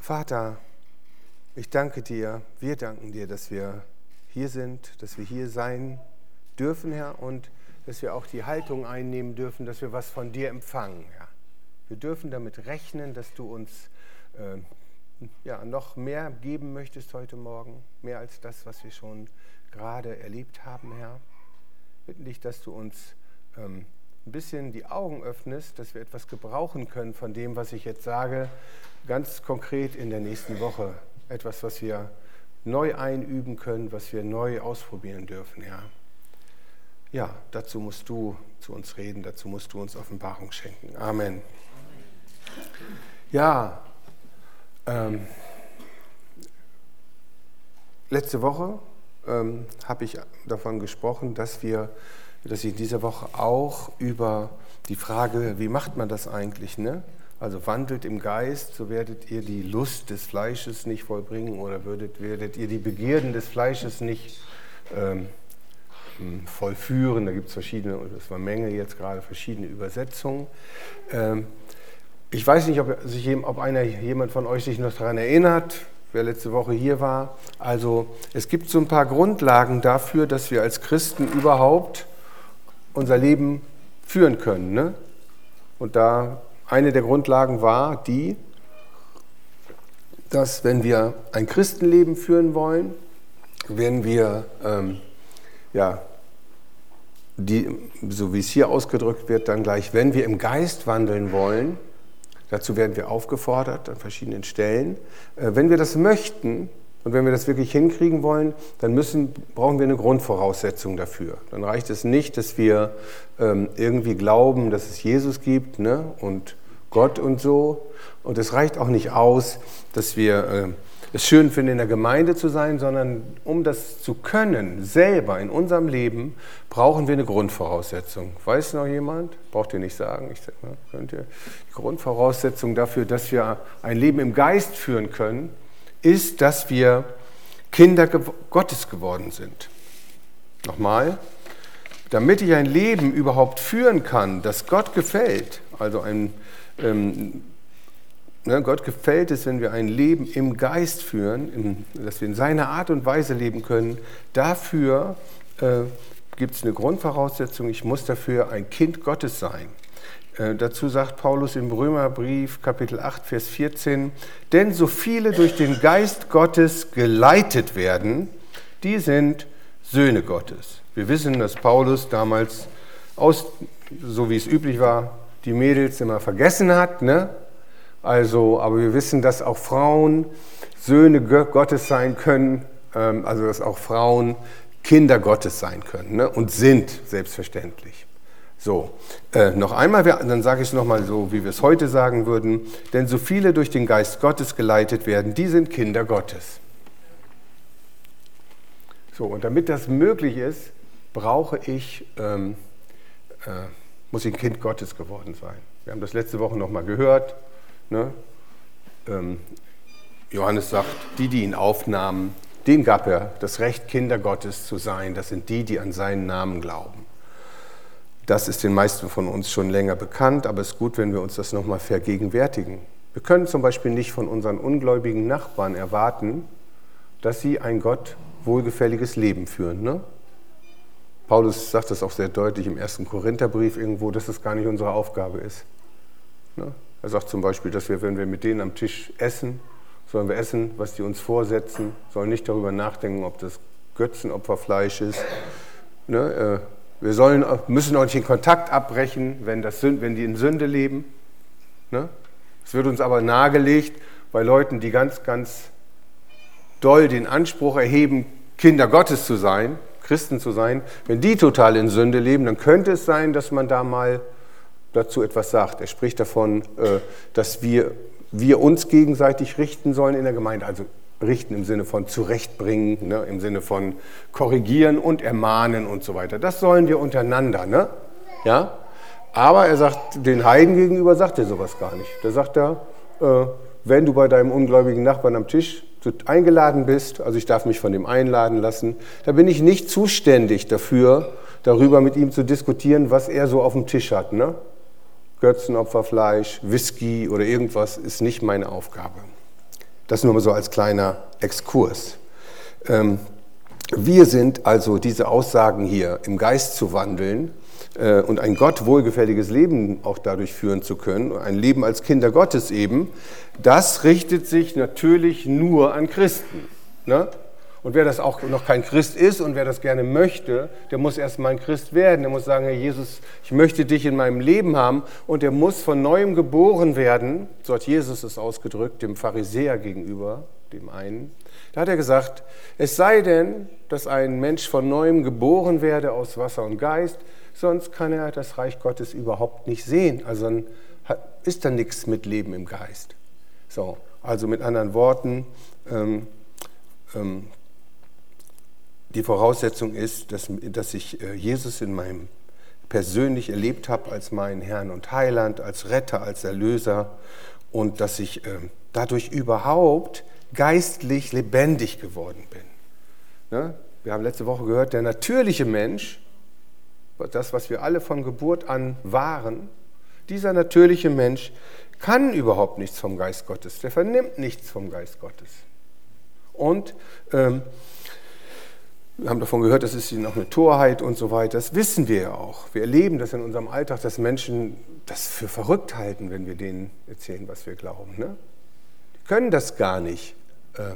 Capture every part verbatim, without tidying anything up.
Vater, ich danke dir, wir danken dir, dass wir hier sind, dass wir hier sein dürfen, Herr, und dass wir auch die Haltung einnehmen dürfen, dass wir was von dir empfangen, Herr. Wir dürfen damit rechnen, dass du uns äh, ja, noch mehr geben möchtest heute Morgen, mehr als das, was wir schon gerade erlebt haben, Herr. Wir bitten dich, dass du uns ähm, ein bisschen die Augen öffnest, dass wir etwas gebrauchen können von dem, was ich jetzt sage, ganz konkret in der nächsten Woche. Etwas, was wir neu einüben können, was wir neu ausprobieren dürfen, ja. Ja, dazu musst du zu uns reden, dazu musst du uns Offenbarung schenken. Amen. Ja, ähm, letzte Woche ähm, habe ich davon gesprochen, dass wir, dass ich diese Woche auch über die Frage, wie macht man das eigentlich, ne? Also wandelt im Geist, so werdet ihr die Lust des Fleisches nicht vollbringen oder würdet, werdet ihr die Begierden des Fleisches nicht ähm, vollführen. Da gibt es verschiedene, und das war Menge jetzt gerade, verschiedene Übersetzungen. Ähm, ich weiß nicht, ob, sich, ob einer, jemand von euch sich noch daran erinnert, wer letzte Woche hier war. Also es gibt so ein paar Grundlagen dafür, dass wir als Christen überhaupt unser Leben führen können, ne? Und da eine der Grundlagen war die, dass wenn wir ein Christenleben führen wollen, wenn wir, ähm, ja, die, so wie es hier ausgedrückt wird, dann gleich, wenn wir im Geist wandeln wollen, dazu werden wir aufgefordert an verschiedenen Stellen, äh, wenn wir das möchten und wenn wir das wirklich hinkriegen wollen, dann müssen, brauchen wir eine Grundvoraussetzung dafür. Dann reicht es nicht, dass wir ähm, irgendwie glauben, dass es Jesus gibt, ne, und Gott und so. Und es reicht auch nicht aus, dass wir äh, es schön finden, in der Gemeinde zu sein, sondern um das zu können, selber in unserem Leben, brauchen wir eine Grundvoraussetzung. Weiß noch jemand? Braucht ihr nicht sagen. Ich sag mal, könnt ihr. Die Grundvoraussetzung dafür, dass wir ein Leben im Geist führen können, ist, dass wir Kinder Gottes geworden sind. Nochmal. Damit ich ein Leben überhaupt führen kann, das Gott gefällt, also ein Ähm, ne, Gott gefällt es, wenn wir ein Leben im Geist führen, in, dass wir in seiner Art und Weise leben können. Dafür äh, gibt es eine Grundvoraussetzung, ich muss dafür ein Kind Gottes sein. Äh, dazu sagt Paulus im Römerbrief, Kapitel acht, Vers vierzehn, denn so viele durch den Geist Gottes geleitet werden, die sind Söhne Gottes. Wir wissen, dass Paulus damals, aus, so wie es üblich war, die Mädels immer vergessen hat, ne? Also, aber wir wissen, dass auch Frauen Söhne Gottes sein können, ähm, also dass auch Frauen Kinder Gottes sein können, ne? Und sind, selbstverständlich. So, äh, noch einmal, dann sage ich es nochmal so, wie wir es heute sagen würden, denn so viele durch den Geist Gottes geleitet werden, die sind Kinder Gottes. So, und damit das möglich ist, brauche ich... Ähm, äh, muss ich ein Kind Gottes geworden sein. Wir haben das letzte Woche noch mal gehört. Ne? Ähm, Johannes sagt, die, die ihn aufnahmen, denen gab er das Recht, Kinder Gottes zu sein. Das sind die, die an seinen Namen glauben. Das ist den meisten von uns schon länger bekannt, aber es ist gut, wenn wir uns das noch mal vergegenwärtigen. Wir können zum Beispiel nicht von unseren ungläubigen Nachbarn erwarten, dass sie ein Gott wohlgefälliges Leben führen, ne? Paulus sagt das auch sehr deutlich im ersten Korintherbrief irgendwo, dass das gar nicht unsere Aufgabe ist. Er sagt zum Beispiel, dass wir, wenn wir mit denen am Tisch essen, sollen wir essen, was die uns vorsetzen, sollen nicht darüber nachdenken, ob das Götzenopferfleisch ist. Wir sollen, müssen auch nicht den Kontakt abbrechen, wenn, das, wenn die in Sünde leben. Es wird uns aber nahegelegt, bei Leuten, die ganz, ganz doll den Anspruch erheben, Kinder Gottes zu sein, Christen zu sein, wenn die total in Sünde leben, dann könnte es sein, dass man da mal dazu etwas sagt. Er spricht davon, dass wir, wir uns gegenseitig richten sollen in der Gemeinde, also richten im Sinne von zurechtbringen, ne, im Sinne von korrigieren und ermahnen und so weiter. Das sollen wir untereinander, ne? Ja? Aber er sagt, den Heiden gegenüber sagt er sowas gar nicht. Da sagt er, äh, wenn du bei deinem ungläubigen Nachbarn am Tisch eingeladen bist, also ich darf mich von dem einladen lassen, da bin ich nicht zuständig dafür, darüber mit ihm zu diskutieren, was er so auf dem Tisch hat. Ne? Götzenopferfleisch, Whisky oder irgendwas ist nicht meine Aufgabe. Das nur mal so als kleiner Exkurs. Ähm, wir sind also diese Aussagen hier, im Geist zu wandeln äh, und ein Gott wohlgefälliges Leben auch dadurch führen zu können, ein Leben als Kinder Gottes eben, das richtet sich natürlich nur an Christen. Ne? Und wer das auch noch kein Christ ist und wer das gerne möchte, der muss erstmal ein Christ werden. Der muss sagen, Herr Jesus, ich möchte dich in meinem Leben haben. Und der muss von Neuem geboren werden, so hat Jesus es ausgedrückt, dem Pharisäer gegenüber, dem einen. Da hat er gesagt, es sei denn, dass ein Mensch von Neuem geboren werde aus Wasser und Geist, sonst kann er das Reich Gottes überhaupt nicht sehen. Also dann ist da nichts mit Leben im Geist. So, also mit anderen Worten, ähm, ähm, die Voraussetzung ist, dass, dass ich Jesus in meinem persönlich erlebt habe als meinen Herrn und Heiland, als Retter, als Erlöser und dass ich äh, dadurch überhaupt geistlich lebendig geworden bin. Ne? Wir haben letzte Woche gehört, der natürliche Mensch, das, was wir alle von Geburt an waren, dieser natürliche Mensch kann überhaupt nichts vom Geist Gottes, der vernimmt nichts vom Geist Gottes. Und ähm, wir haben davon gehört, das ist noch eine Torheit und so weiter. Das wissen wir ja auch. Wir erleben das in unserem Alltag, dass Menschen das für verrückt halten, wenn wir denen erzählen, was wir glauben. Ne? Die können das gar nicht äh,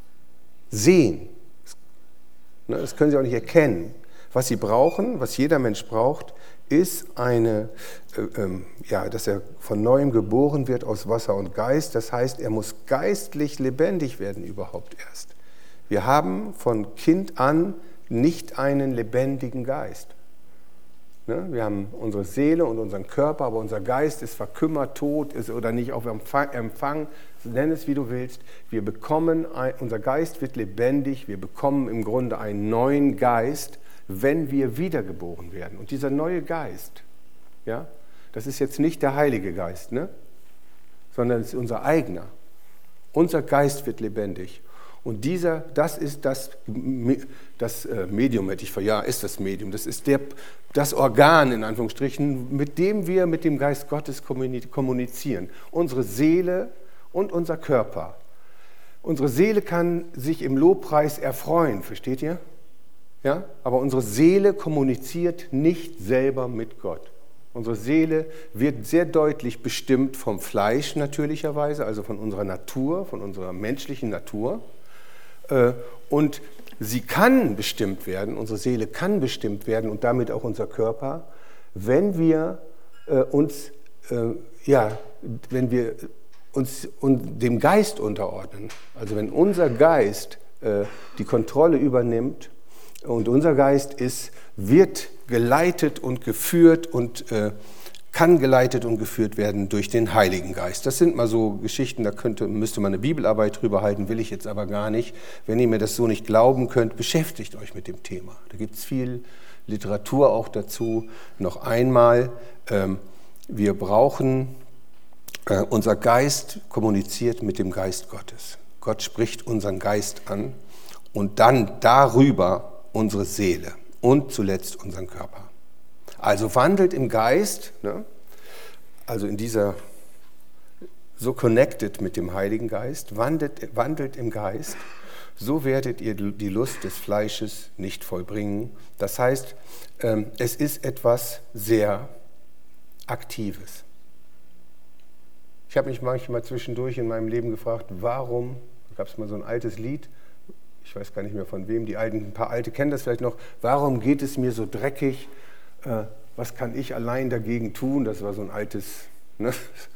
sehen. Ne? Das können sie auch nicht erkennen. Was sie brauchen, was jeder Mensch braucht, ist eine, äh, ähm, ja, dass er von Neuem geboren wird aus Wasser und Geist. Das heißt, er muss geistlich lebendig werden überhaupt erst. Wir haben von Kind an nicht einen lebendigen Geist. Ne? Wir haben unsere Seele und unseren Körper, aber unser Geist ist verkümmert, tot ist oder nicht auf Empfang, Empfang, nenn es wie du willst. Wir bekommen, ein, unser Geist wird lebendig, wir bekommen im Grunde einen neuen Geist, wenn wir wiedergeboren werden. Und dieser neue Geist, ja, das ist jetzt nicht der Heilige Geist, ne? Sondern es ist unser eigener. Unser Geist wird lebendig. Und dieser, das ist das, das Medium, hätte ich vor, ja, ist das Medium, das ist der, das Organ, in Anführungsstrichen, mit dem wir mit dem Geist Gottes kommunizieren. Unsere Seele und unser Körper. Unsere Seele kann sich im Lobpreis erfreuen, versteht ihr? Ja? Aber unsere Seele kommuniziert nicht selber mit Gott. Unsere Seele wird sehr deutlich bestimmt vom Fleisch natürlicherweise, also von unserer Natur, von unserer menschlichen Natur. Und sie kann bestimmt werden, unsere Seele kann bestimmt werden und damit auch unser Körper, wenn wir äh, uns, äh, ja, wenn wir uns und dem Geist unterordnen. Also wenn unser Geist äh, die Kontrolle übernimmt und unser Geist ist, wird geleitet und geführt und äh, kann geleitet und geführt werden durch den Heiligen Geist. Das sind mal so Geschichten, da könnte, müsste man eine Bibelarbeit drüber halten, will ich jetzt aber gar nicht. Wenn ihr mir das so nicht glauben könnt, beschäftigt euch mit dem Thema. Da gibt es viel Literatur auch dazu. Noch einmal, ähm, wir brauchen, äh, unser Geist kommuniziert mit dem Geist Gottes. Gott spricht unseren Geist an und dann darüber unsere Seele und zuletzt unseren Körper. Also wandelt im Geist, ne? Also in dieser, so connected mit dem Heiligen Geist, wandelt, wandelt im Geist, so werdet ihr die Lust des Fleisches nicht vollbringen. Das heißt, es ist etwas sehr Aktives. Ich habe mich manchmal zwischendurch in meinem Leben gefragt, warum, da gab es mal so ein altes Lied, ich weiß gar nicht mehr von wem, die alten, ein paar Alte kennen das vielleicht noch, warum geht es mir so dreckig? Was kann ich allein dagegen tun? Das war so ein altes. Ne?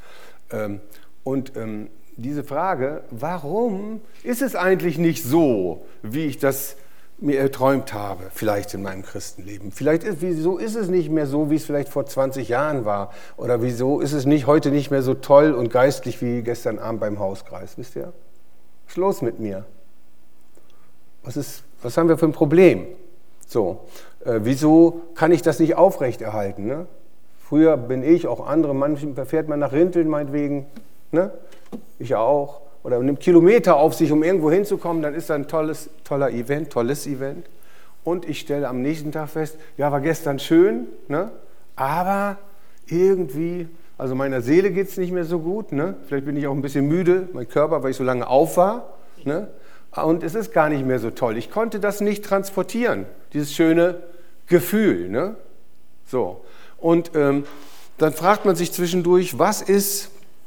Und diese Frage, warum ist es eigentlich nicht so, wie ich das mir erträumt habe, vielleicht in meinem Christenleben? Vielleicht ist, wieso ist es nicht mehr so, wie es vielleicht vor zwanzig Jahren war? Oder wieso ist es nicht heute nicht mehr so toll und geistlich wie gestern Abend beim Hauskreis? Wisst ihr? Was ist los mit mir? Was, ist, was haben wir für ein Problem? So, äh, wieso kann ich das nicht aufrechterhalten? Ne? Früher bin ich, auch andere, manchmal fährt man nach Rinteln meinetwegen, ne? Ich auch, oder nimmt Kilometer auf sich, um irgendwo hinzukommen, dann ist da ein tolles, toller Event, tolles Event. Und ich stelle am nächsten Tag fest, ja, war gestern schön, ne? Aber irgendwie, Also meiner Seele geht es nicht mehr so gut. Ne? Vielleicht bin ich auch ein bisschen müde, mein Körper, weil ich so lange auf war. Ne? Und es ist gar nicht mehr so toll. Ich konnte das nicht transportieren, dieses schöne Gefühl. Ne? So. Und ähm, dann fragt man sich zwischendurch, was ist,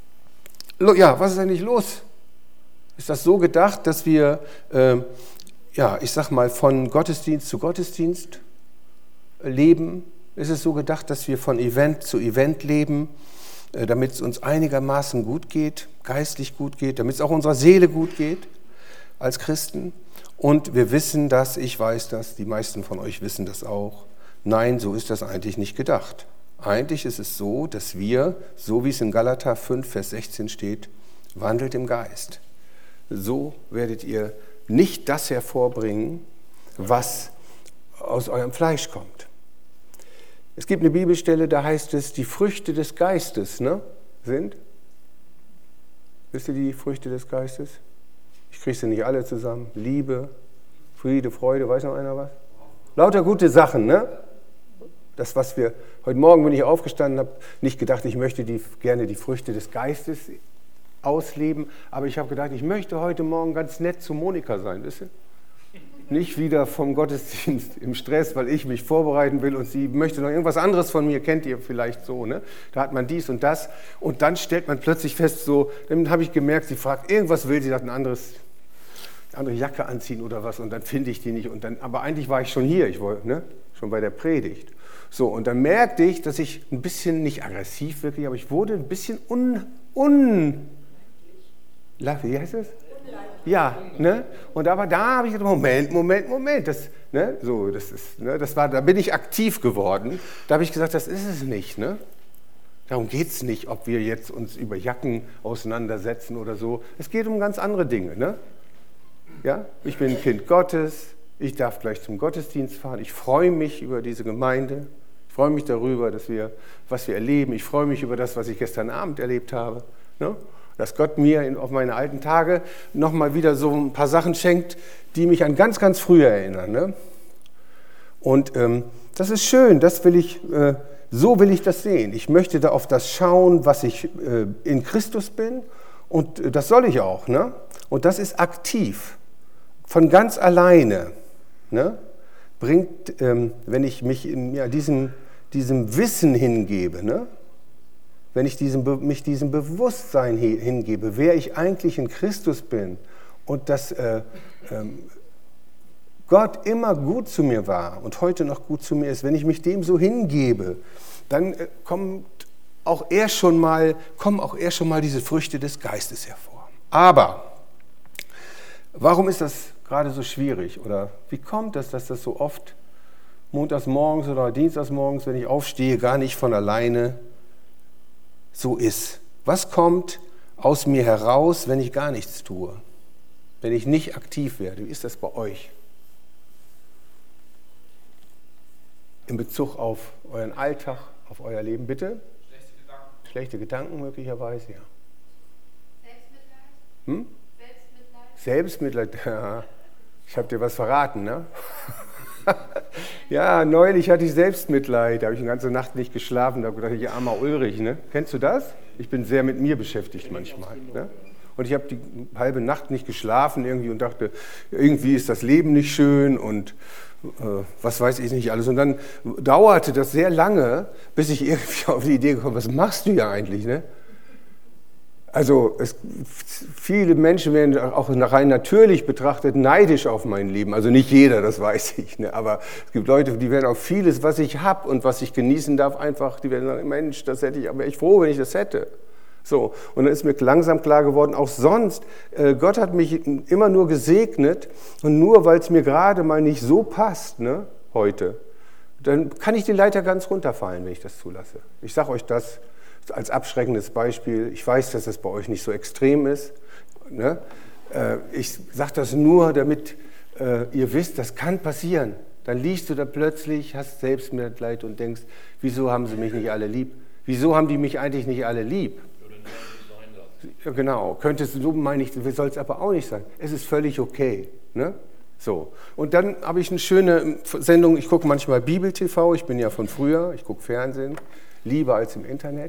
ja, was ist eigentlich los? Ist das so gedacht, dass wir, äh, ja, ich sag mal, von Gottesdienst zu Gottesdienst leben? Ist es so gedacht, dass wir von Event zu Event leben, äh, damit es uns einigermaßen gut geht, geistlich gut geht, damit es auch unserer Seele gut geht als Christen? Und wir wissen das, ich weiß das, die meisten von euch wissen das auch. Nein, so ist das eigentlich nicht gedacht. Eigentlich ist es so, dass wir, so wie es in Galater fünf, Vers sechzehn steht, wandelt im Geist. So werdet ihr nicht das hervorbringen, was aus eurem Fleisch kommt. Es gibt eine Bibelstelle, da heißt es, die Früchte des Geistes, ne, sind. Wisst ihr die Früchte des Geistes? Ich kriege sie nicht alle zusammen. Liebe, Friede, Freude, weiß noch einer was? Lauter gute Sachen, ne? Das, was wir, heute Morgen bin ich aufgestanden, habe nicht gedacht, ich möchte die, gerne die Früchte des Geistes ausleben, aber ich habe gedacht, ich möchte heute Morgen ganz nett zu Monika sein, wisst ihr? Nicht wieder vom Gottesdienst im Stress, weil ich mich vorbereiten will und sie möchte noch irgendwas anderes von mir, kennt ihr vielleicht so, ne? Da hat man dies und das und dann stellt man plötzlich fest, so, dann habe ich gemerkt, sie fragt, irgendwas will sie, sagt ein anderes, eine andere Jacke anziehen oder was und dann finde ich die nicht und dann, aber eigentlich war ich schon hier, ich wollte, ne? Schon bei der Predigt. So, und dann merkte ich, dass ich ein bisschen, nicht aggressiv wirklich, aber ich wurde ein bisschen un, un, wie heißt das? Ja, ne? Und aber da habe ich gedacht, Moment, Moment, Moment, das, ne? So, das ist, ne? Das war, da bin ich aktiv geworden. Da habe ich gesagt, das ist es nicht, ne? Darum geht es nicht, ob wir jetzt uns über Jacken auseinandersetzen oder so. Es geht um ganz andere Dinge, ne? Ja, ich bin ein Kind Gottes. Ich darf gleich zum Gottesdienst fahren. Ich freue mich über diese Gemeinde. Ich freue mich darüber, dass wir, was wir erleben. Ich freue mich über das, was ich gestern Abend erlebt habe. Ne? Dass Gott mir in, auf meine alten Tage nochmal wieder so ein paar Sachen schenkt, die mich an ganz, ganz früher erinnern. Ne? Und ähm, das ist schön. Das will ich, äh, so will ich das sehen. Ich möchte da auf das schauen, was ich äh, in Christus bin. Und äh, das soll ich auch. Ne? Und das ist aktiv. Von ganz alleine. Ne, bringt, ähm, wenn ich mich in ja, diesem, diesem Wissen hingebe, ne, wenn ich diesem, mich diesem Bewusstsein hingebe, wer ich eigentlich in Christus bin und dass äh, ähm, Gott immer gut zu mir war und heute noch gut zu mir ist, wenn ich mich dem so hingebe, dann äh, kommt auch er schon mal, kommen auch eher schon mal diese Früchte des Geistes hervor. Aber warum ist das gerade so schwierig? Oder wie kommt es, dass das so oft montags morgens oder dienstags morgens, wenn ich aufstehe, gar nicht von alleine so ist? Was kommt aus mir heraus, wenn ich gar nichts tue? Wenn ich nicht aktiv werde? Wie ist das bei euch? In Bezug auf euren Alltag, auf euer Leben, bitte? Schlechte Gedanken. Schlechte Gedanken möglicherweise, ja. Selbstmitleid? Hm? Selbstmitleid? Selbstmitleid, ja. Ich habe dir was verraten, ne? Ja, neulich hatte ich Selbstmitleid, da habe ich eine ganze Nacht nicht geschlafen, da dachte ich, armer Ulrich, ne? Kennst du das? Ich bin sehr mit mir beschäftigt manchmal, ne? Und ich habe die halbe Nacht nicht geschlafen irgendwie und dachte, irgendwie ist das Leben nicht schön und äh, was weiß ich nicht alles. Und dann dauerte das sehr lange, bis ich irgendwie auf die Idee gekommen bin, was machst du ja eigentlich, ne? Also es, viele Menschen werden auch rein natürlich betrachtet neidisch auf mein Leben. Also nicht jeder, das weiß ich. Ne? Aber es gibt Leute, die werden auf vieles, was ich habe und was ich genießen darf, einfach, die werden sagen, Mensch, das hätte ich, aber ich froh, wenn ich das hätte. So, und dann ist mir langsam klar geworden, auch sonst, äh, Gott hat mich immer nur gesegnet und nur weil es mir gerade mal nicht so passt, ne, heute, dann kann ich die Leiter ganz runterfallen, wenn ich das zulasse. Ich sage euch das als abschreckendes Beispiel. Ich weiß, dass das bei euch nicht so extrem ist. Ne? Äh, ich sage das nur, damit äh, ihr wisst, das kann passieren. Dann liegst du da plötzlich, hast Selbstmitleid und denkst, wieso haben sie mich nicht alle lieb? Wieso haben die mich eigentlich nicht alle lieb? Ja, genau, könnte es, so meine ich, soll es aber auch nicht sein. Es ist völlig okay. Ne? So. Und dann habe ich eine schöne Sendung, ich gucke manchmal Bibel-T V, ich bin ja von früher, ich gucke Fernsehen, lieber als im Internet.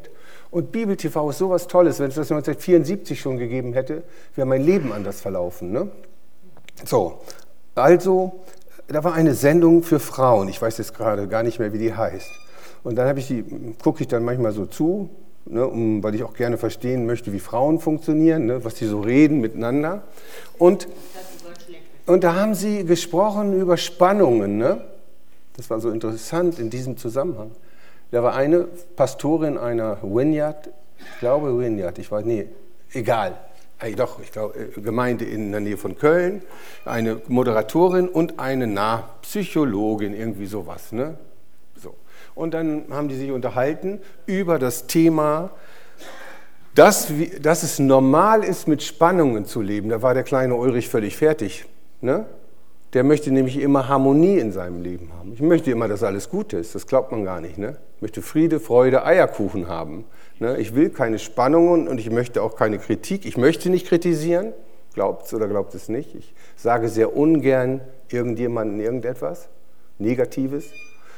Und Bibel-T V ist sowas Tolles. Wenn es das neunzehnhundertvierundsiebzig schon gegeben hätte, wäre mein Leben anders verlaufen. Ne? So, also, da war eine Sendung für Frauen. Ich weiß jetzt gerade gar nicht mehr, wie die heißt. Und dann habe ich die, gucke ich dann manchmal so zu, ne, um, weil ich auch gerne verstehen möchte, wie Frauen funktionieren, ne, was die so reden miteinander. Und, und da haben sie gesprochen über Spannungen. Ne? Das war so interessant in diesem Zusammenhang. Da war eine Pastorin einer Vineyard, ich glaube Vineyard, ich weiß, nee, egal, hey, doch, ich glaube, Gemeinde in der Nähe von Köln, eine Moderatorin und eine na, Psychologin, irgendwie sowas. Ne? So. Und dann haben die sich unterhalten über das Thema, dass, dass es normal ist, mit Spannungen zu leben. Da war der kleine Ulrich völlig fertig. Ne? Der möchte nämlich immer Harmonie in seinem Leben haben. Ich möchte immer, dass alles gut ist. Das glaubt man gar nicht. Ne? Ich möchte Friede, Freude, Eierkuchen haben. Ne? Ich will keine Spannungen und ich möchte auch keine Kritik. Ich möchte nicht kritisieren. Glaubt es oder glaubt es nicht. Ich sage sehr ungern irgendjemandem irgendetwas Negatives.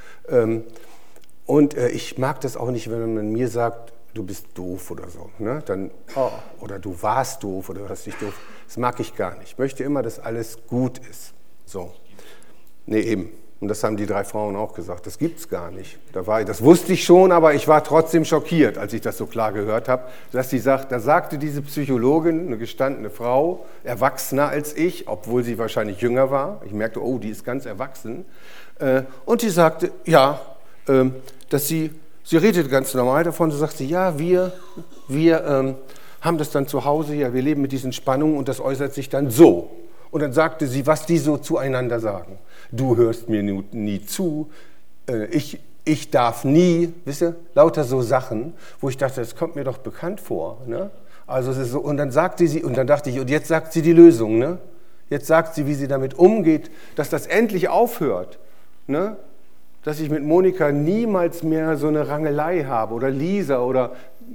Und ich mag das auch nicht, wenn man mir sagt, du bist doof oder so. Ne? Dann, oh, oder du warst doof oder du hast dich doof. Das mag ich gar nicht. Ich möchte immer, dass alles gut ist. So. Nee, eben. Und das haben die drei Frauen auch gesagt. Das gibt's gar nicht. Da war, das wusste ich schon, aber ich war trotzdem schockiert, als ich das so klar gehört habe, dass sie sagt, da sagte diese Psychologin, eine gestandene Frau, erwachsener als ich, obwohl sie wahrscheinlich jünger war. Ich merkte, oh, die ist ganz erwachsen. Und die sagte, ja, dass sie, sie redete ganz normal davon, so sagte sie, ja, wir, wir ähm, haben das dann zu Hause, ja, wir leben mit diesen Spannungen und das äußert sich dann so. Und dann sagte sie, was die so zueinander sagen. Du hörst mir nie, nie zu, äh, ich, ich darf nie, wisst ihr, lauter so Sachen, wo ich dachte, das kommt mir doch bekannt vor. Ne? Also es ist so, und dann sagte sie, und dann dachte ich, und jetzt sagt sie die Lösung. Ne? Jetzt sagt sie, wie sie damit umgeht, dass das endlich aufhört. Ne? Dass ich mit Monika niemals mehr so eine Rangelei habe oder Lisa oder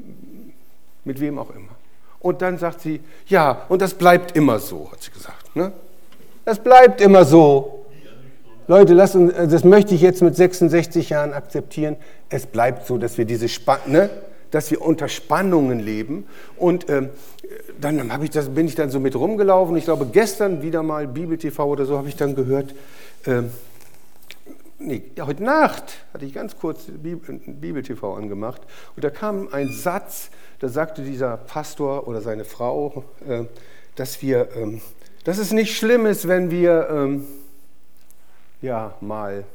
mit wem auch immer. Und dann sagt sie, ja, und das bleibt immer so, hat sie gesagt. Ne? Das bleibt immer so. Leute, lasst uns, das möchte ich jetzt mit sechsundsechzig Jahren akzeptieren. Es bleibt so, dass wir diese Spann, ne? dass wir unter Spannungen leben. Und ähm, dann hab ich das, bin ich dann so mit rumgelaufen. Ich glaube, gestern wieder mal Bibel-T V oder so habe ich dann gehört, ähm, nee, ja, heute Nacht hatte ich ganz kurz Bibel-T V angemacht und da kam ein Satz, da sagte dieser Pastor oder seine Frau, äh, dass wir, ähm, dass es nicht schlimm ist, wenn wir ähm, ja mal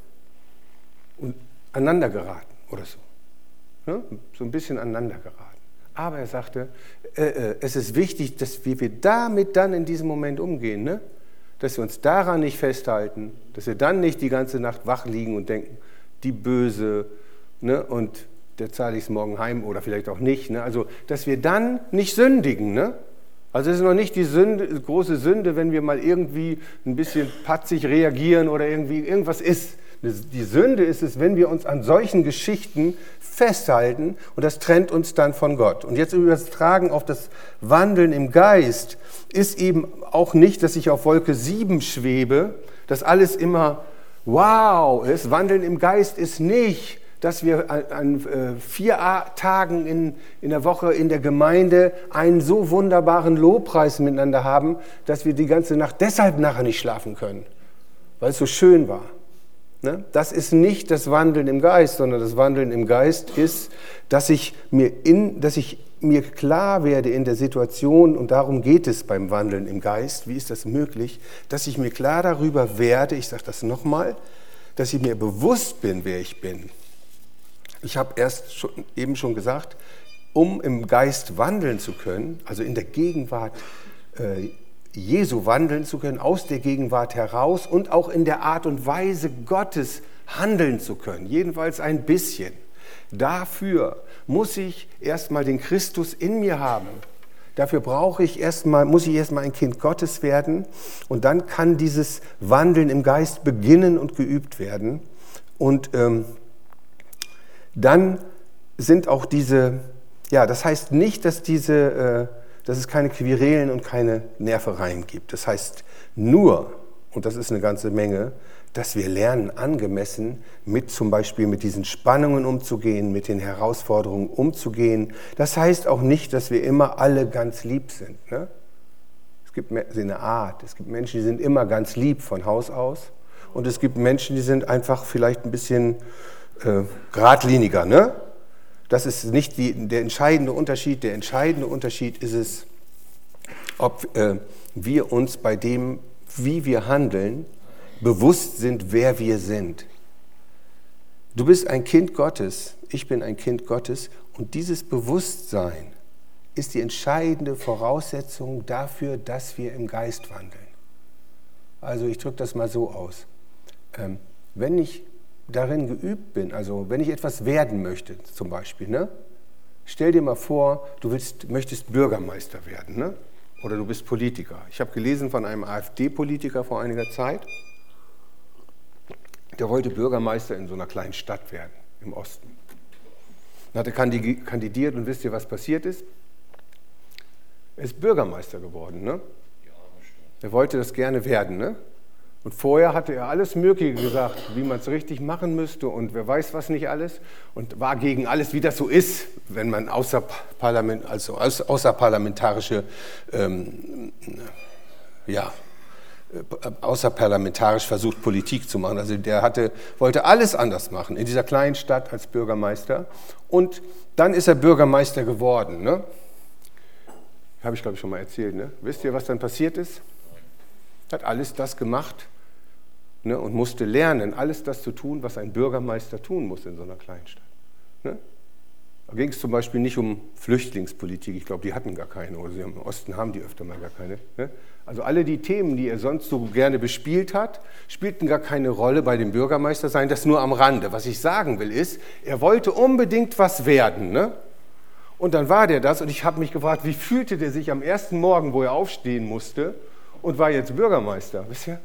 aneinander geraten oder so. Ne? So ein bisschen aneinander geraten. Aber er sagte, äh, äh, es ist wichtig, dass wir, wir damit dann in diesem Moment umgehen, ne? Dass wir uns daran nicht festhalten, dass wir dann nicht die ganze Nacht wach liegen und denken, die Böse, ne, und der zahle ich es morgen heim oder vielleicht auch nicht. Ne? Also, dass wir dann nicht sündigen. Ne? Also, es ist noch nicht die Sünde, große Sünde, wenn wir mal irgendwie ein bisschen patzig reagieren oder irgendwie irgendwas ist. Die Sünde ist es, wenn wir uns an solchen Geschichten festhalten und das trennt uns dann von Gott. Und jetzt übertragen auf das Wandeln im Geist ist eben auch nicht, dass ich auf Wolke sieben schwebe, dass alles immer wow ist. Wandeln im Geist ist nicht, dass wir an, an äh, vier Tagen in, in der Woche in der Gemeinde einen so wunderbaren Lobpreis miteinander haben, dass wir die ganze Nacht deshalb nachher nicht schlafen können, weil es so schön war. Ne? Das ist nicht das Wandeln im Geist, sondern das Wandeln im Geist ist, dass ich mir, in, dass ich mir klar werde in der Situation, und darum geht es beim Wandeln im Geist, wie ist das möglich, dass ich mir klar darüber werde, ich sage das nochmal, dass ich mir bewusst bin, wer ich bin. Ich habe erst schon, eben schon gesagt, um im Geist wandeln zu können, also in der Gegenwart äh, Jesu wandeln zu können, aus der Gegenwart heraus und auch in der Art und Weise Gottes handeln zu können, jedenfalls ein bisschen. Dafür muss ich erstmal den Christus in mir haben. Dafür brauche ich erstmal, muss ich erstmal ein Kind Gottes werden und dann kann dieses Wandeln im Geist beginnen und geübt werden. Und ähm, dann sind auch diese, ja, das heißt nicht, dass diese äh, dass es keine Querelen und keine Nervereien gibt. Das heißt nur, und das ist eine ganze Menge, dass wir lernen, angemessen mit zum Beispiel mit diesen Spannungen umzugehen, mit den Herausforderungen umzugehen. Das heißt auch nicht, dass wir immer alle ganz lieb sind. Ne? Es gibt eine Art, es gibt Menschen, die sind immer ganz lieb von Haus aus und es gibt Menschen, die sind einfach vielleicht ein bisschen äh, geradliniger. Ne? Das ist nicht die, der entscheidende Unterschied. Der entscheidende Unterschied ist es, ob äh, wir uns bei dem, wie wir handeln, bewusst sind, wer wir sind. Du bist ein Kind Gottes, ich bin ein Kind Gottes und dieses Bewusstsein ist die entscheidende Voraussetzung dafür, dass wir im Geist wandeln. Also ich drücke das mal so aus. Ähm, wenn ich darin geübt bin, also wenn ich etwas werden möchte zum Beispiel, ne? Stell dir mal vor, du willst, möchtest Bürgermeister werden, ne? Oder du bist Politiker. Ich habe gelesen von einem AfD-Politiker vor einiger Zeit, der wollte Bürgermeister in so einer kleinen Stadt werden, im Osten. Dann hat er kandidiert und wisst ihr, was passiert ist? Er ist Bürgermeister geworden. Ne? Er wollte das gerne werden. Ne? Und vorher hatte er alles Mögliche gesagt, wie man es richtig machen müsste und wer weiß was nicht alles. Und war gegen alles, wie das so ist, wenn man außerparlament, also außerparlamentarische ähm, ja, außerparlamentarisch versucht, Politik zu machen. Also der hatte, wollte alles anders machen in dieser kleinen Stadt als Bürgermeister. Und dann ist er Bürgermeister geworden. Ne? Habe ich, glaube ich, schon mal erzählt. Ne? Wisst ihr, was dann passiert ist? Hat alles das gemacht, ne? Und musste lernen, alles das zu tun, was ein Bürgermeister tun muss in so einer kleinen Stadt. Ne? Da ging es zum Beispiel nicht um Flüchtlingspolitik. Ich glaube, die hatten gar keine. Oder sie haben, im Osten haben die öfter mal gar keine. Ne? Also alle die Themen, die er sonst so gerne bespielt hat, spielten gar keine Rolle bei dem Bürgermeister sein. Das nur am Rande. Was ich sagen will ist, er wollte unbedingt was werden. Ne? Und dann war der das und ich habe mich gefragt, wie fühlte der sich am ersten Morgen, wo er aufstehen musste und war jetzt Bürgermeister. Wisst ihr?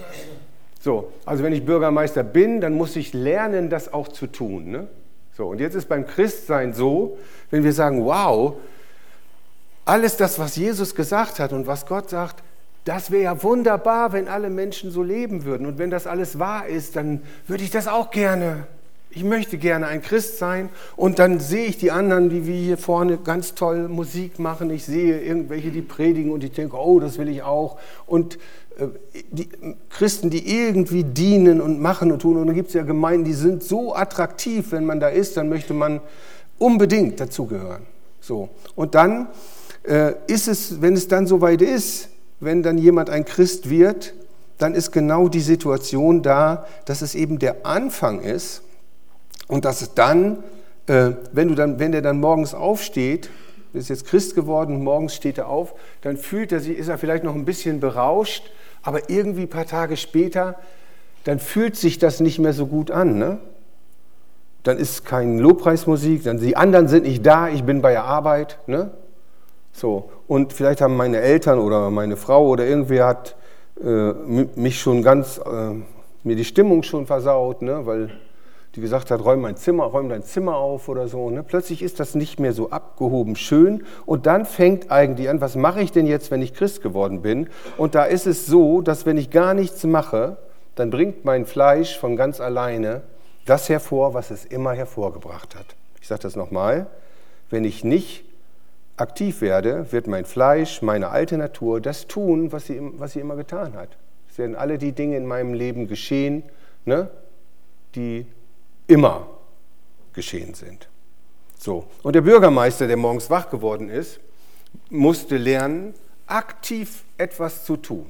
So, also wenn ich Bürgermeister bin, dann muss ich lernen, das auch zu tun. Ne? So, und jetzt ist beim Christsein so, wenn wir sagen, wow, alles das, was Jesus gesagt hat und was Gott sagt, das wäre ja wunderbar, wenn alle Menschen so leben würden. Und wenn das alles wahr ist, dann würde ich das auch gerne. Ich möchte gerne ein Christ sein. Und dann sehe ich die anderen, die wir hier vorne ganz toll Musik machen. Ich sehe irgendwelche, die predigen und ich denke, oh, das will ich auch. Und äh, die Christen, die irgendwie dienen und machen und tun. Und dann gibt es ja Gemeinden, die sind so attraktiv, wenn man da ist, dann möchte man unbedingt dazugehören. So. Und dann äh, ist es, wenn es dann soweit ist, wenn dann jemand ein Christ wird, dann ist genau die Situation da, dass es eben der Anfang ist und dass es dann, äh, wenn du dann, wenn der dann morgens aufsteht, ist jetzt Christ geworden, morgens steht er auf, dann fühlt er sich, ist er vielleicht noch ein bisschen berauscht, aber irgendwie ein paar Tage später, dann fühlt sich das nicht mehr so gut an, ne? Dann ist keine Lobpreismusik, dann die anderen sind nicht da, ich bin bei der Arbeit, ne? So, und vielleicht haben meine Eltern oder meine Frau oder irgendwer hat äh, mich schon ganz, äh, mir die Stimmung schon versaut, ne? Weil die gesagt hat, räum mein Zimmer, räum dein Zimmer auf oder so. Ne? Plötzlich ist das nicht mehr so abgehoben schön und dann fängt eigentlich an, was mache ich denn jetzt, wenn ich Christ geworden bin? Und da ist es so, dass wenn ich gar nichts mache, dann bringt mein Fleisch von ganz alleine das hervor, was es immer hervorgebracht hat. Ich sage das nochmal, wenn ich nicht aktiv werde, wird mein Fleisch, meine alte Natur, das tun, was sie, was sie immer getan hat. Es werden alle die Dinge in meinem Leben geschehen, ne, die immer geschehen sind. So. Und der Bürgermeister, der morgens wach geworden ist, musste lernen, aktiv etwas zu tun.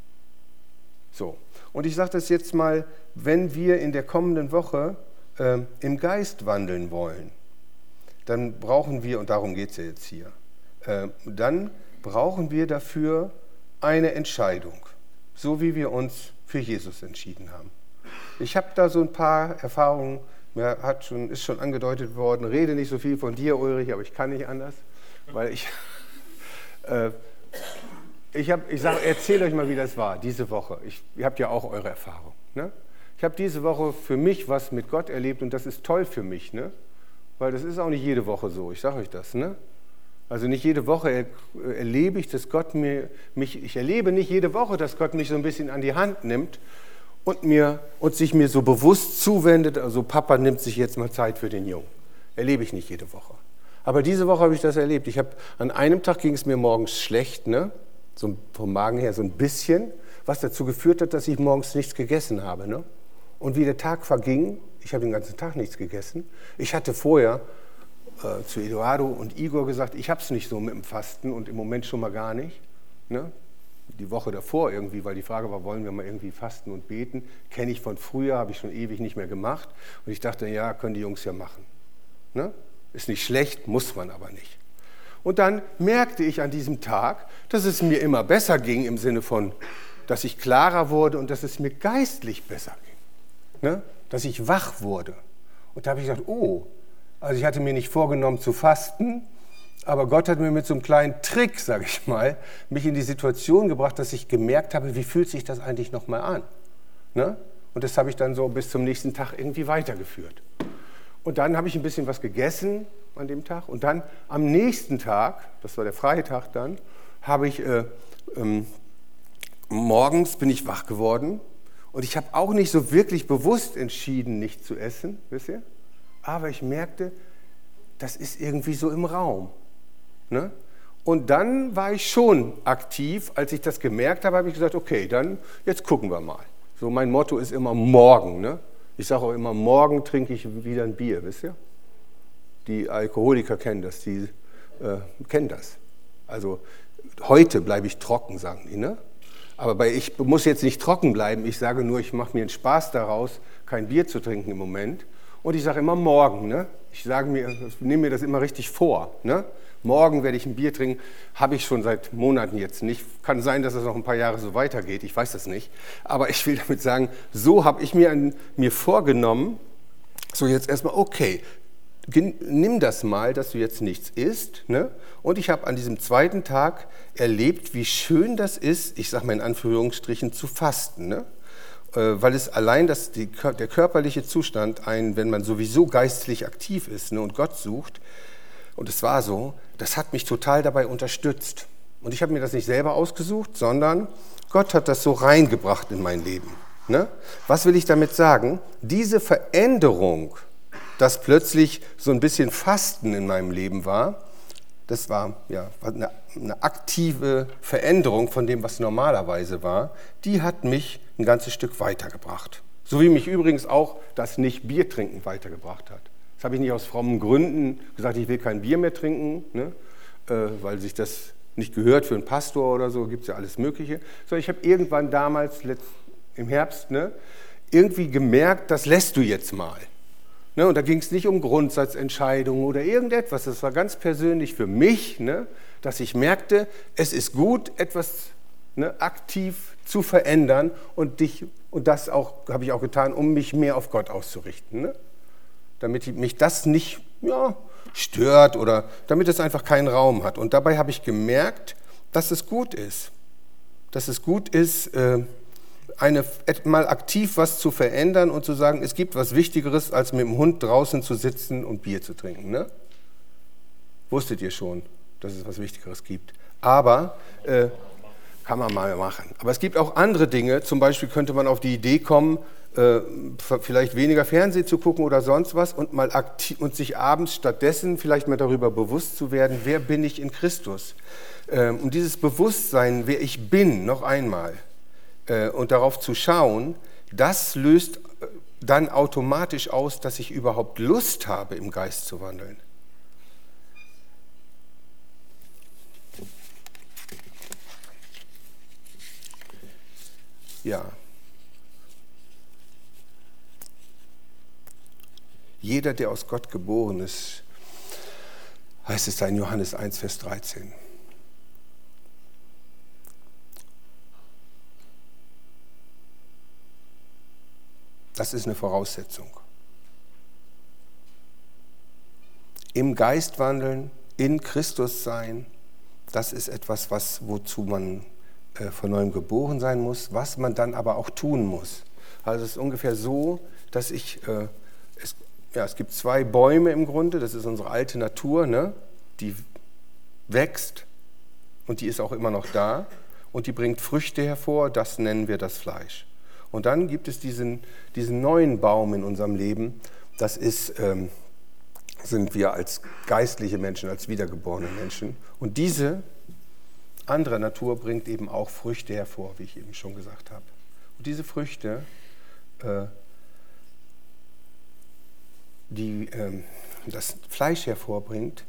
So. Und ich sage das jetzt mal, wenn wir in der kommenden Woche äh, im Geist wandeln wollen, dann brauchen wir, und darum geht es ja jetzt hier, äh, dann brauchen wir dafür eine Entscheidung, so wie wir uns für Jesus entschieden haben. Ich habe da so ein paar Erfahrungen, mir hat schon, ist schon angedeutet worden, rede nicht so viel von dir, Ulrich, aber ich kann nicht anders, weil ich, äh, ich, ich erzähle euch mal, wie das war, diese Woche. Ich, ihr habt ja auch eure Erfahrung. Ne? Ich habe diese Woche für mich was mit Gott erlebt und das ist toll für mich, ne? Weil das ist auch nicht jede Woche so, ich sage euch das. Ne? Also nicht jede Woche erlebe ich, dass Gott mir, mich, ich erlebe nicht jede Woche, dass Gott mich so ein bisschen an die Hand nimmt und, mir, und sich mir so bewusst zuwendet, also Papa nimmt sich jetzt mal Zeit für den Jungen. Erlebe ich nicht jede Woche. Aber diese Woche habe ich das erlebt. Ich habe, an einem Tag ging es mir morgens schlecht, ne? So vom Magen her so ein bisschen, was dazu geführt hat, dass ich morgens nichts gegessen habe. Ne? Und wie der Tag verging, ich habe den ganzen Tag nichts gegessen. Ich hatte vorher äh, zu Eduardo und Igor gesagt, ich habe es nicht so mit dem Fasten und im Moment schon mal gar nicht. Ne? Die Woche davor irgendwie, weil die Frage war, wollen wir mal irgendwie fasten und beten? Kenne ich von früher, habe ich schon ewig nicht mehr gemacht. Und ich dachte, ja, können die Jungs ja machen. Ne? Ist nicht schlecht, muss man aber nicht. Und dann merkte ich an diesem Tag, dass es mir immer besser ging, im Sinne von, dass ich klarer wurde und dass es mir geistlich besser ging. Ne? Dass ich wach wurde. Und da habe ich gesagt, oh, also ich hatte mir nicht vorgenommen zu fasten, aber Gott hat mir mit so einem kleinen Trick, sage ich mal, mich in die Situation gebracht, dass ich gemerkt habe, wie fühlt sich das eigentlich nochmal an. Ne? Und das habe ich dann so bis zum nächsten Tag irgendwie weitergeführt. Und dann habe ich ein bisschen was gegessen an dem Tag. Und dann am nächsten Tag, das war der Freitag dann, habe ich, äh, ähm, morgens bin ich wach geworden. Und ich habe auch nicht so wirklich bewusst entschieden, nicht zu essen, wisst ihr? Aber ich merkte, das ist irgendwie so im Raum. Ne? Und dann war ich schon aktiv. Als ich das gemerkt habe, habe ich gesagt, okay, dann jetzt gucken wir mal. So mein Motto ist immer morgen. Ne? Ich sage auch immer, morgen trinke ich wieder ein Bier, wisst ihr? Die Alkoholiker kennen das, die äh, kennen das. Also heute bleibe ich trocken, sagen die. Ne? Aber bei, ich muss jetzt nicht trocken bleiben, ich sage nur, ich mache mir einen Spaß daraus, kein Bier zu trinken im Moment. Und ich sage immer morgen. Ne? Ich sage mir, ich nehme mir das immer richtig vor. Ne? Morgen werde ich ein Bier trinken, habe ich schon seit Monaten jetzt nicht. Kann sein, dass es noch ein paar Jahre so weitergeht, ich weiß das nicht. Aber ich will damit sagen, so habe ich mir, an, mir vorgenommen, so jetzt erstmal, okay, nimm das mal, dass du jetzt nichts isst. Ne? Und ich habe an diesem zweiten Tag erlebt, wie schön das ist, ich sage mal in Anführungsstrichen, zu fasten. Ne? Weil es allein das, die, der körperliche Zustand, ein, wenn man sowieso geistlich aktiv ist, ne, und Gott sucht, und es war so, das hat mich total dabei unterstützt. Und ich habe mir das nicht selber ausgesucht, sondern Gott hat das so reingebracht in mein Leben. Ne? Was will ich damit sagen? Diese Veränderung, dass plötzlich so ein bisschen Fasten in meinem Leben war, das war ja eine, eine aktive Veränderung von dem, was normalerweise war, die hat mich ein ganzes Stück weitergebracht. So wie mich übrigens auch das Nicht-Bier-Trinken weitergebracht hat. Das habe ich nicht aus frommen Gründen gesagt, ich will kein Bier mehr trinken, ne? äh, weil sich das nicht gehört für einen Pastor oder so, gibt es ja alles Mögliche. Sondern ich habe irgendwann damals, letzt, im Herbst, ne, irgendwie gemerkt, das lässt du jetzt mal. Ne? Und da ging es nicht um Grundsatzentscheidungen oder irgendetwas, das war ganz persönlich für mich, ne, dass ich merkte, es ist gut, etwas ne, aktiv zu verändern und, dich, und das auch habe ich auch getan, um mich mehr auf Gott auszurichten. Ne? Damit mich das nicht ja, stört oder damit es einfach keinen Raum hat. Und dabei habe ich gemerkt, dass es gut ist. Dass es gut ist, eine, mal aktiv was zu verändern und zu sagen, es gibt was Wichtigeres, als mit dem Hund draußen zu sitzen und Bier zu trinken. Ne? Wusstet ihr schon, dass es was Wichtigeres gibt. Aber äh, kann man mal machen. Aber es gibt auch andere Dinge. Zum Beispiel könnte man auf die Idee kommen, vielleicht weniger Fernsehen zu gucken oder sonst was und mal aktiv und sich abends stattdessen vielleicht mal darüber bewusst zu werden, wer bin ich in Christus? Und dieses Bewusstsein, wer ich bin, noch einmal, und darauf zu schauen, das löst dann automatisch aus, dass ich überhaupt Lust habe, im Geist zu wandeln. Ja. Jeder, der aus Gott geboren ist, heißt es da in Johannes eins, Vers dreizehn. Das ist eine Voraussetzung. Im Geist wandeln, in Christus sein, das ist etwas, was, wozu man äh, von neuem geboren sein muss, was man dann aber auch tun muss. Also es ist ungefähr so, dass ich... Äh, es, Ja, es gibt zwei Bäume im Grunde, das ist unsere alte Natur, ne? Die wächst und die ist auch immer noch da und die bringt Früchte hervor, das nennen wir das Fleisch. Und dann gibt es diesen, diesen neuen Baum in unserem Leben, das ist, ähm, sind wir als geistliche Menschen, als wiedergeborene Menschen. Und diese andere Natur bringt eben auch Früchte hervor, wie ich eben schon gesagt habe. Und diese Früchte, äh, die äh, das Fleisch hervorbringt,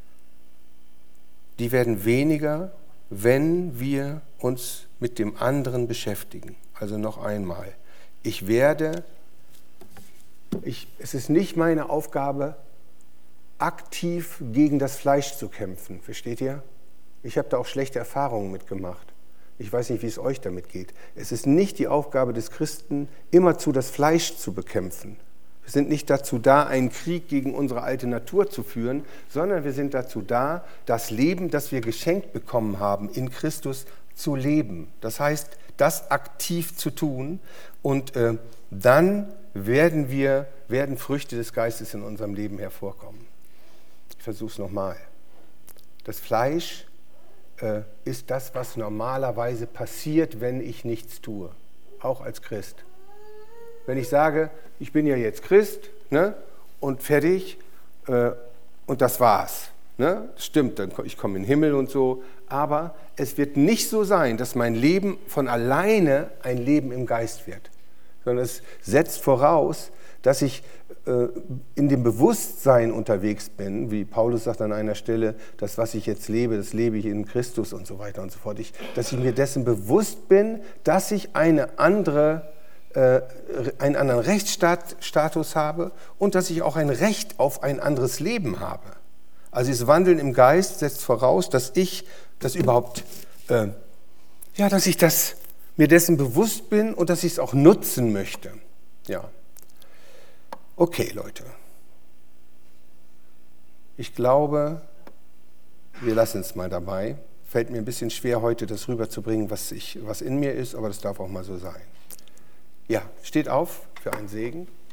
die werden weniger, wenn wir uns mit dem anderen beschäftigen. Also noch einmal, ich werde, ich, es ist nicht meine Aufgabe, aktiv gegen das Fleisch zu kämpfen, versteht ihr? Ich habe da auch schlechte Erfahrungen mitgemacht. Ich weiß nicht, wie es euch damit geht. Es ist nicht die Aufgabe des Christen, immerzu das Fleisch zu bekämpfen. Wir sind nicht dazu da, einen Krieg gegen unsere alte Natur zu führen, sondern wir sind dazu da, das Leben, das wir geschenkt bekommen haben, in Christus zu leben. Das heißt, das aktiv zu tun und äh, dann werden wir, werden Früchte des Geistes in unserem Leben hervorkommen. Ich versuche es nochmal. Das Fleisch äh, ist das, was normalerweise passiert, wenn ich nichts tue, auch als Christ. Wenn ich sage, ich bin ja jetzt Christ, ne, und fertig äh, und das war's. Ne? Stimmt, dann, ich komme in den Himmel und so, aber es wird nicht so sein, dass mein Leben von alleine ein Leben im Geist wird, sondern es setzt voraus, dass ich äh, in dem Bewusstsein unterwegs bin, wie Paulus sagt an einer Stelle, das, was ich jetzt lebe, das lebe ich in Christus und so weiter und so fort. Ich, dass ich mir dessen bewusst bin, dass ich eine andere, äh, einen anderen Rechtsstatus habe und dass ich auch ein Recht auf ein anderes Leben habe. Also das Wandeln im Geist setzt voraus, dass ich das überhaupt, äh, ja, dass ich das, mir dessen bewusst bin und dass ich es auch nutzen möchte. Ja. Okay, Leute. Ich glaube, wir lassen es mal dabei. Fällt mir ein bisschen schwer, heute das rüberzubringen, was, ich, was in mir ist, aber das darf auch mal so sein. Ja, steht auf für einen Segen.